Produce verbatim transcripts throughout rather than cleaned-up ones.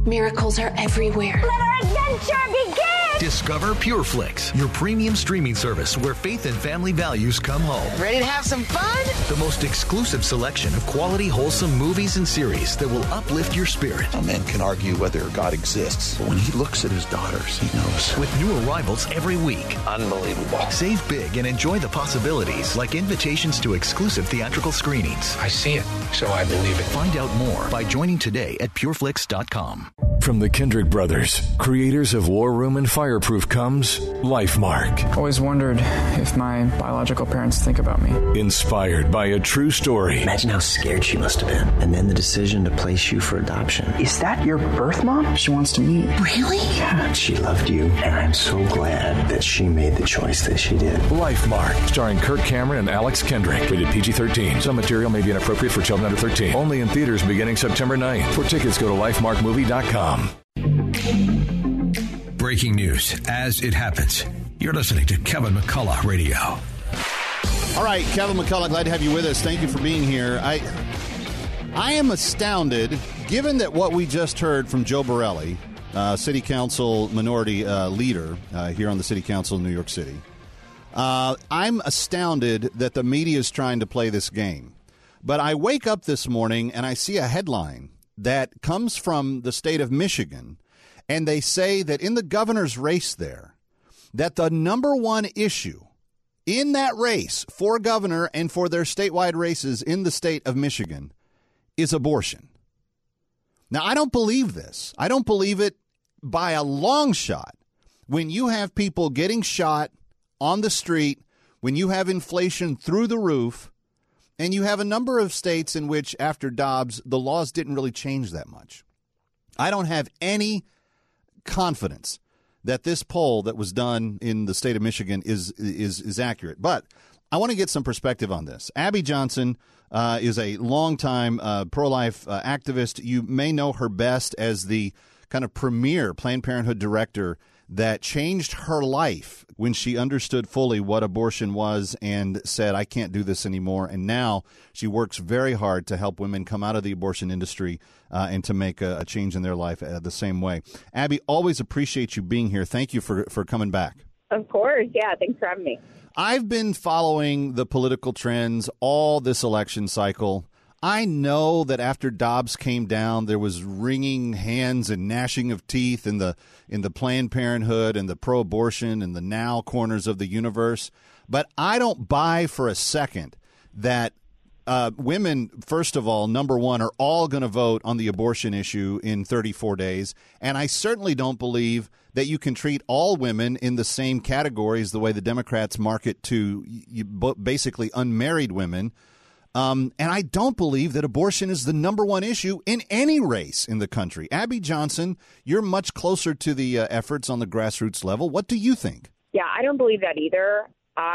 Miracles are everywhere. Let our adventure begin! Discover PureFlix, your premium streaming service where faith and family values come home. Ready to have some fun? The most exclusive selection of quality, wholesome movies and series that will uplift your spirit. A man can argue whether God exists, but when he looks at his daughters, he knows. With new arrivals every week. Unbelievable. Save big and enjoy the possibilities, like invitations to exclusive theatrical screenings. I see it, so I believe it. Find out more by joining today at pureflix dot com. From the Kendrick brothers, creators of War Room and Fireproof, comes LifeMark. Always wondered if my biological parents think about me. Inspired by a true story. Imagine how scared she must have been. And then the decision to place you for adoption. Is that your birth mom? She wants to meet. Really? Yeah. She loved you, and I'm so glad that she made the choice that she did. LifeMark, starring Kirk Cameron and Alex Kendrick. Rated P G thirteen. Some material may be inappropriate for children under thirteen. Only in theaters beginning September ninth. For tickets, go to lifemark movie dot com. Breaking news as it happens. You're listening to Kevin McCullough Radio. All right, Kevin McCullough, glad to have you with us. Thank you for being here. I I am astounded, given that what we just heard from Joe Borelli, uh, City Council minority uh, leader uh, here on the City Council in New York City. Uh, I'm astounded that the media is trying to play this game. But I wake up this morning and I see a headline that comes from the state of Michigan, and they say that in the governor's race there, that the number one issue in that race for governor and for their statewide races in the state of Michigan is abortion. Now, I don't believe this. I don't believe it by a long shot. When you have people getting shot on the street, when you have inflation through the roof, and you have a number of states in which, after Dobbs, the laws didn't really change that much. I don't have any confidence that this poll that was done in the state of Michigan is is is accurate. But I want to get some perspective on this. Abby Johnson uh, is a longtime uh, pro-life uh, activist. You may know her best as the kind of premier Planned Parenthood director that changed her life when she understood fully what abortion was and said, I can't do this anymore. And now she works very hard to help women come out of the abortion industry uh, and to make a, a change in their life uh, the same way. Abby, always appreciate you being here. Thank you for, for coming back. Of course. Yeah. Thanks for having me. I've been following the political trends all this election cycle. I know that after Dobbs came down, there was wringing hands and gnashing of teeth in the in the Planned Parenthood and the pro-abortion and the now corners of the universe. But I don't buy for a second that uh, women, first of all, number one, are all going to vote on the abortion issue in thirty-four days. And I certainly don't believe that you can treat all women in the same categories the way the Democrats market to you, basically unmarried women. Um, and I don't believe that abortion is the number one issue in any race in the country. Abby Johnson, you're much closer to the uh, efforts on the grassroots level. What do you think? Yeah, I don't believe that either.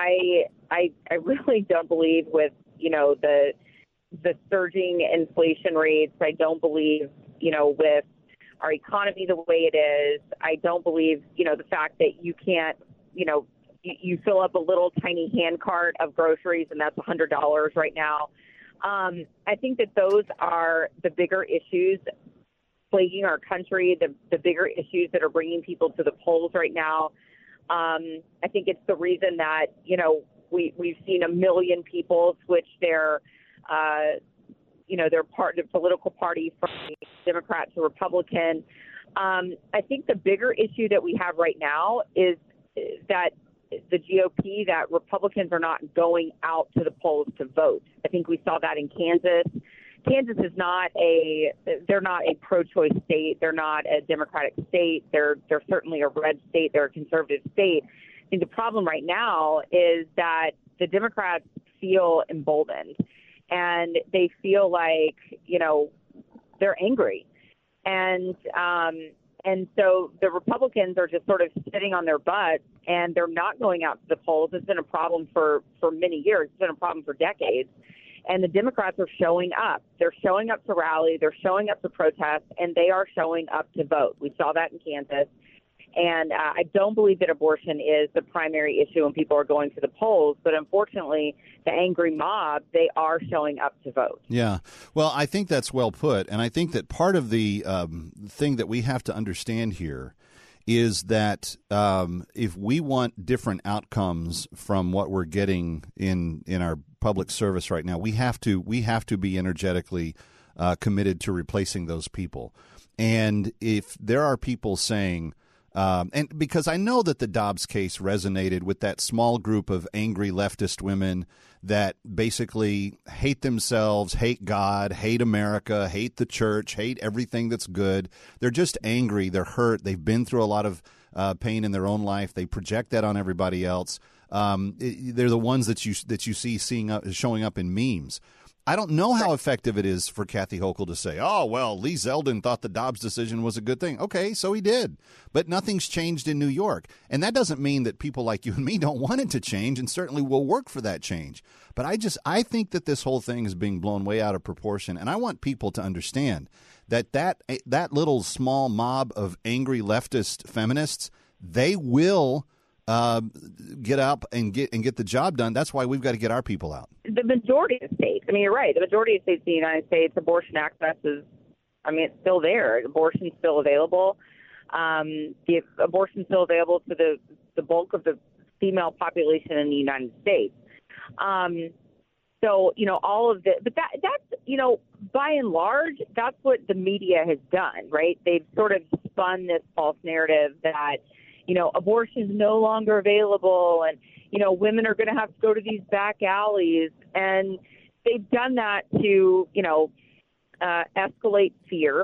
I I I really don't believe with, you know, the the surging inflation rates. I don't believe, you know, with our economy the way it is. I don't believe, you know, the fact that you can't, you know, you fill up a little tiny hand cart of groceries, and that's one hundred dollars right now. Um, I think that those are the bigger issues plaguing our country, the, the bigger issues that are bringing people to the polls right now. Um, I think it's the reason that, you know, we, we've seen a million people switch their, uh, you know, their part, their political party from Democrat to Republican. Um, I think the bigger issue that we have right now is that the G O P, that Republicans are not going out to the polls to vote. I think we saw that in Kansas. Kansas is not a, they're not a pro-choice state. They're not a Democratic state. They're, they're certainly a red state. They're a conservative state. I think the problem right now is that the Democrats feel emboldened, and they feel like, you know, they're angry. And, um, And so the Republicans are just sort of sitting on their butts, and they're not going out to the polls. It's been a problem for, for many years. It's been a problem for decades. And the Democrats are showing up. They're showing up to rally. They're showing up to protest, and they are showing up to vote. We saw that in Kansas. And uh, I don't believe that abortion is the primary issue when people are going to the polls. But unfortunately, the angry mob, they are showing up to vote. Yeah. Well, I think that's well put. And I think that part of the um, thing that we have to understand here is that um, if we want different outcomes from what we're getting in in our public service right now, we have to we have to be energetically uh, committed to replacing those people. And if there are people saying, Um, and because I know that the Dobbs case resonated with that small group of angry leftist women that basically hate themselves, hate God, hate America, hate the church, hate everything that's good. They're just angry. They're hurt. They've been through a lot of uh, pain in their own life. They project that on everybody else. Um, it, they're the ones that you that you see seeing up, showing up in memes. I don't know how effective it is for Kathy Hochul to say, oh, well, Lee Zeldin thought the Dobbs decision was a good thing. Okay, so he did. But nothing's changed in New York. And that doesn't mean that people like you and me don't want it to change and certainly will work for that change. But I just I think that this whole thing is being blown way out of proportion. And I want people to understand that that, that little small mob of angry leftist feminists, they will Uh, get up and get and get the job done. That's why we've got to get our people out. The majority of states, I mean, you're right. The majority of states in the United States, abortion access is, I mean, it's still there. Abortion's still available. Um, the abortion's still available to the, the bulk of the female population in the United States. Um, so, you know, all of the, but that that's, you know, by and large, that's what the media has done, right? They've sort of spun this false narrative that, you know, abortion is no longer available and, you know, women are going to have to go to these back alleys. And they've done that to, you know, uh, escalate fear,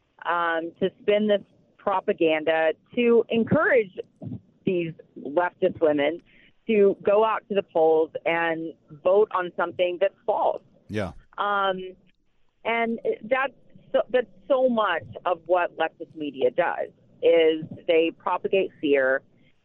um, to spin this propaganda, to encourage these leftist women to go out to the polls and vote on something that's false. Yeah. Um, and that's so, that's so much of what leftist media does. Is they propagate fear,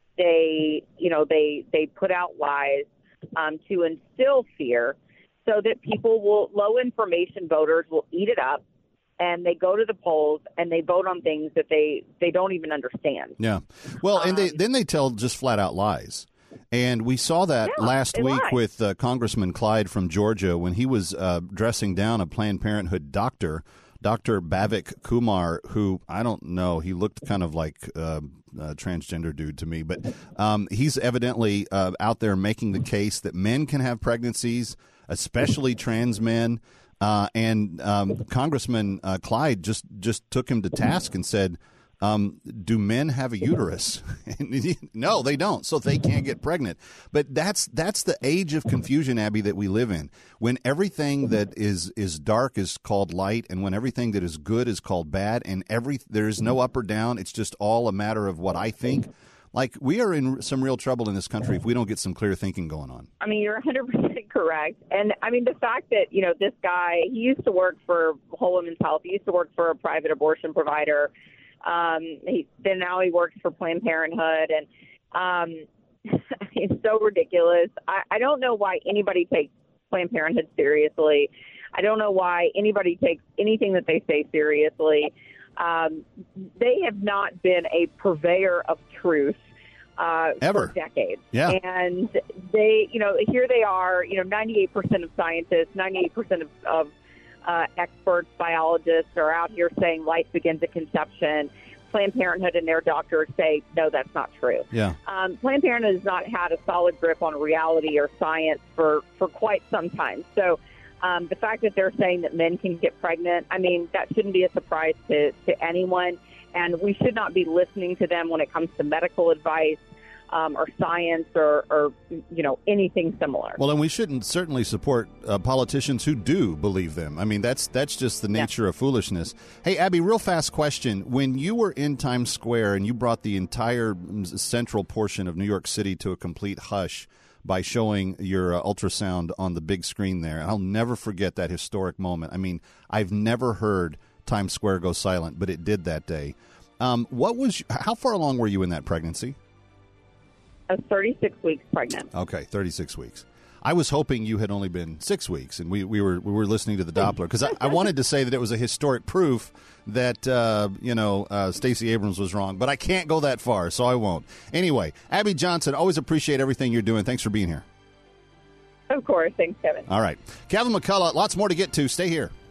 they, you know, they they put out lies um, to instill fear so that people will, low information voters will eat it up and they go to the polls and they vote on things that they, they don't even understand. Yeah. Well, um, and they, then they tell just flat out lies. And we saw that yeah, last week lie. with uh, Congressman Clyde from Georgia when he was uh, dressing down a Planned Parenthood doctor, Doctor Bhavik Kumar, who I don't know, he looked kind of like uh, a transgender dude to me, but um, he's evidently uh, out there making the case that men can have pregnancies, especially trans men. Uh, and um, Congressman uh, Clyde just, just took him to task and said, Um, do men have a uterus? No, they don't, so they can't get pregnant. But that's that's the age of confusion, Abby, that we live in. When everything that is is dark is called light, and when everything that is good is called bad, and every there is no up or down. It's just all a matter of what I think. Like, we are in some real trouble in this country if we don't get some clear thinking going on. I mean, you're one hundred percent correct. And, I mean, the fact that, you know, this guy, he used to work for Whole Women's Health. He used to work for a private abortion provider. Um, he, then now he works for Planned Parenthood, and um, it's so ridiculous. I, I don't know why anybody takes Planned Parenthood seriously. I don't know why anybody takes anything that they say seriously. Um, they have not been a purveyor of truth uh, ever for decades. Yeah. And they, you know, here they are, you know, ninety-eight percent of scientists, ninety-eight percent of, of Uh, experts, biologists are out here saying life begins at conception. Planned Parenthood and their doctors say, no, that's not true. Yeah. Um, Planned Parenthood has not had a solid grip on reality or science for, for quite some time. So um, the fact that they're saying that men can get pregnant, I mean, that shouldn't be a surprise to, to anyone. And we should not be listening to them when it comes to medical advice. Um, or science or, or, you know, anything similar. Well, and we shouldn't certainly support uh, politicians who do believe them. I mean, that's that's just the nature yeah. of foolishness. Hey, Abby, real fast question. When you were in Times Square and you brought the entire central portion of New York City to a complete hush by showing your uh, ultrasound on the big screen there, I'll never forget that historic moment. I mean, I've never heard Times Square go silent, but it did that day. Um, what was? How far along were you in that pregnancy? I was thirty-six weeks pregnant. Okay, thirty-six weeks. I was hoping you had only been six weeks, and we, we were we were listening to the Doppler because I, I wanted to say that it was a historic proof that uh, you know uh, Stacey Abrams was wrong, but I can't go that far, so I won't. Anyway, Abby Johnson, always appreciate everything you're doing. Thanks for being here. Of course. Thanks, Kevin. All right. Kevin McCullough, lots more to get to. Stay here.